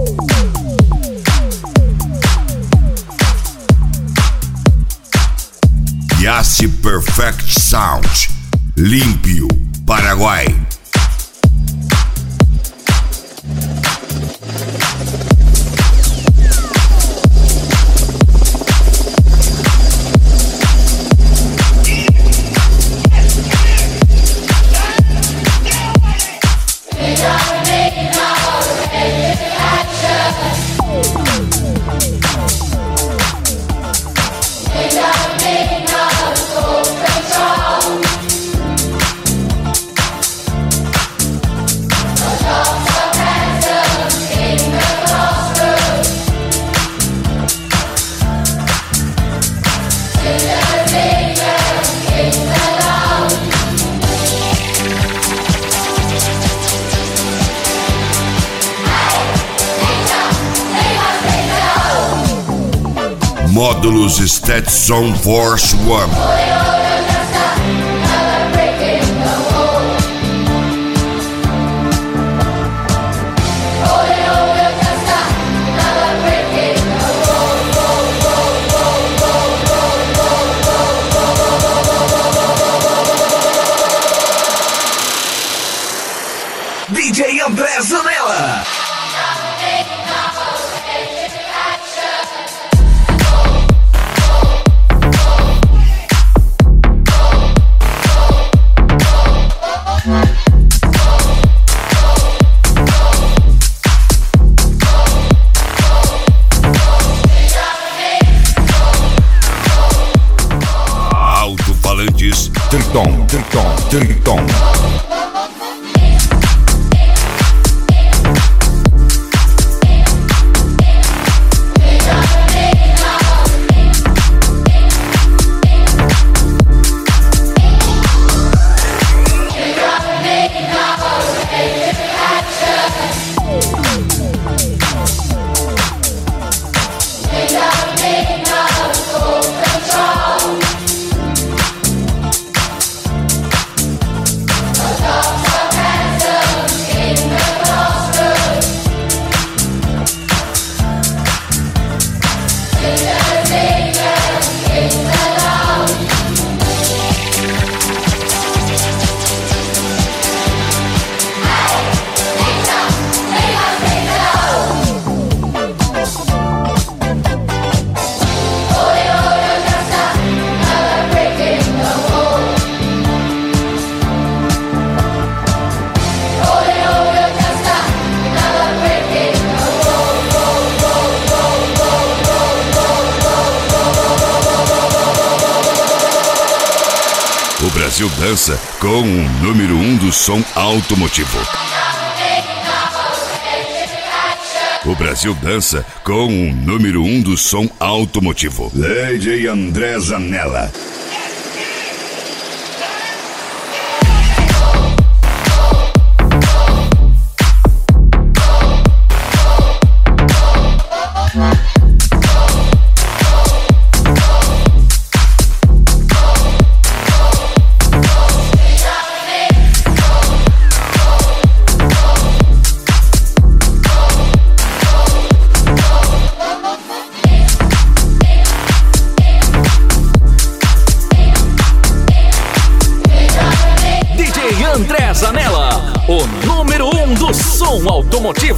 Yassi Perfect Sound, Limpio, Paraguai. Módulos Stetson Force One. DJ André Zanella. Alto-falantes Triton, Triton, Triton. O Brasil dança com o número 1 do som automotivo. O Brasil dança com o número 1 do som automotivo. DJ André Zanella. André Zanella, o número 1 do som automotivo.